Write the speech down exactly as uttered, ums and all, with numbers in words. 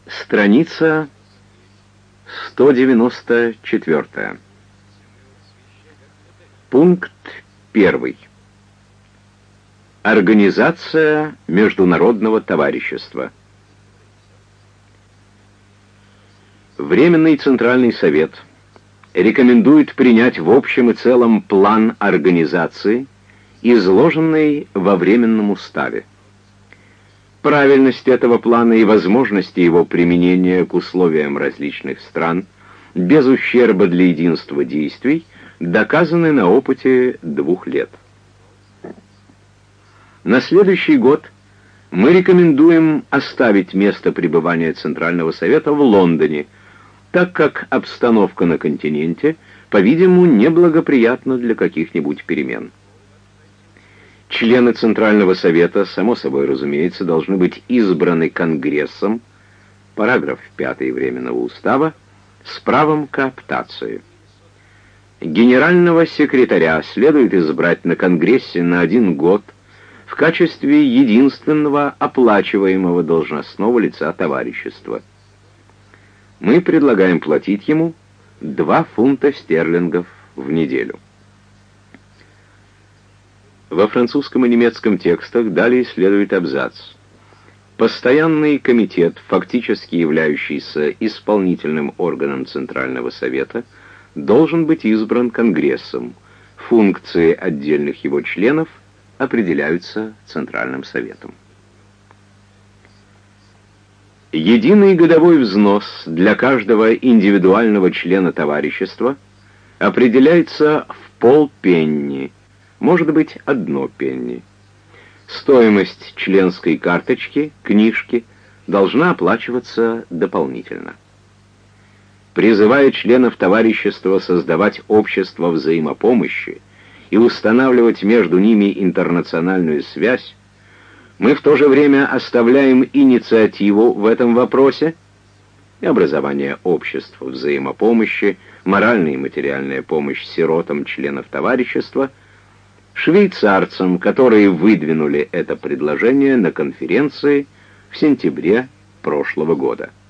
Страница сто девяносто четыре. Пункт первый. Организация международного товарищества. Временный Центральный Совет рекомендует принять в общем и целом план организации, изложенный во Временном уставе. Правильность этого плана и возможности его применения к условиям различных стран без ущерба для единства действий доказаны на опыте двух лет. На следующий год мы рекомендуем оставить место пребывания Центрального Совета в Лондоне, так как обстановка на континенте, по-видимому, неблагоприятна для каких-нибудь перемен. Члены Центрального Совета, само собой разумеется, должны быть избраны Конгрессом, параграф пятый Временного устава, с правом кооптации. Генерального секретаря следует избрать на Конгрессе на один год в качестве единственного оплачиваемого должностного лица товарищества. Мы предлагаем платить ему два фунта стерлингов в неделю. Во французском и немецком текстах далее следует абзац. Постоянный комитет, фактически являющийся исполнительным органом Центрального Совета, должен быть избран Конгрессом. Функции отдельных его членов определяются Центральным Советом. Единый годовой взнос для каждого индивидуального члена товарищества определяется в полпенни, может быть, одно пенни. Стоимость членской карточки, книжки, должна оплачиваться дополнительно. Призывая членов товарищества создавать общество взаимопомощи и устанавливать между ними интернациональную связь, мы в то же время оставляем инициативу в этом вопросе и образование обществ взаимопомощи, моральная и материальная помощь сиротам членов товарищества, швейцарцам, которые выдвинули это предложение на конференции в сентябре прошлого года.